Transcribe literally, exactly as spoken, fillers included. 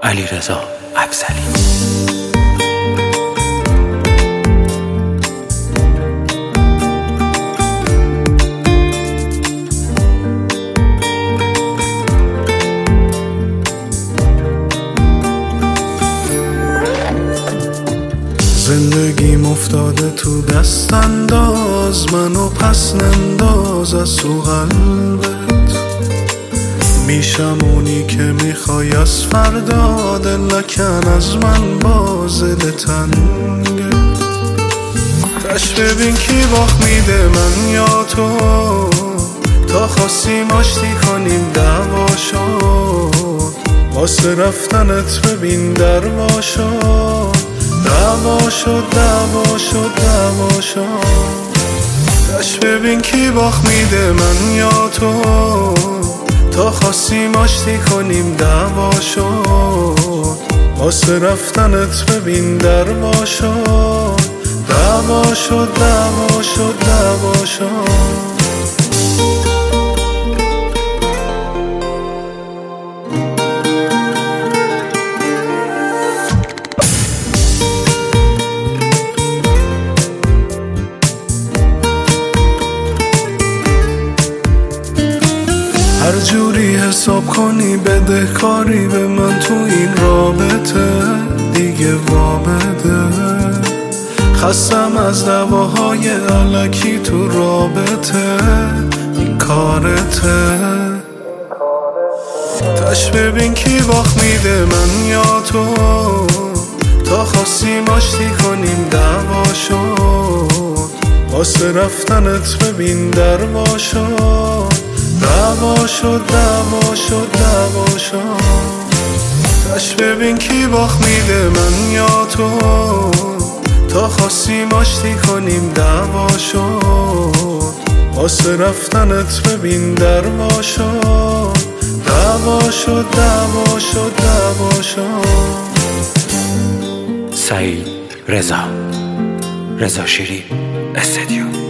علیرضا افضلی. زندگیم افتاده تو دست انداز، منو پس ننداز از تو قلبت. میشم اونی که میخوای از فردا، دل نکن از من باز دل تنگه. تش ببین کی باخت میده من یا تو، تا خواستیم آشتی کنیم دعوا شد. واسه رفتنت ببین دروا شد، دعوا شد دعوا شد دعوا شد. تش ببین کی باخت میده من یا تو، تا خواستیم آشتی کنیم دعوا شد. واسه رفتنت ببین دروا شد، دعوا شد دعوا شد دعوا شد. هر جوری حساب کنی بدهکاری به من تو این رابطه دیگه وابده. خستم از دعواهای الکی تو رابطه، این کارته. تش ببین کی باخت میده من یا تو، تا خواستیم آشتی کنیم دعوا شد. واسه رفتنت ببین دروا شد، دعوا شد دعوا شد دعوا شد. تش ببین کی باخت میده من یا تو، تا خواستیم آشتی کنیم دعوا شد. واسه رفتنت ببین دروا شد، دعوا شد دعوا شد دعوا شد. سعید رضا رضا شیری استودیو.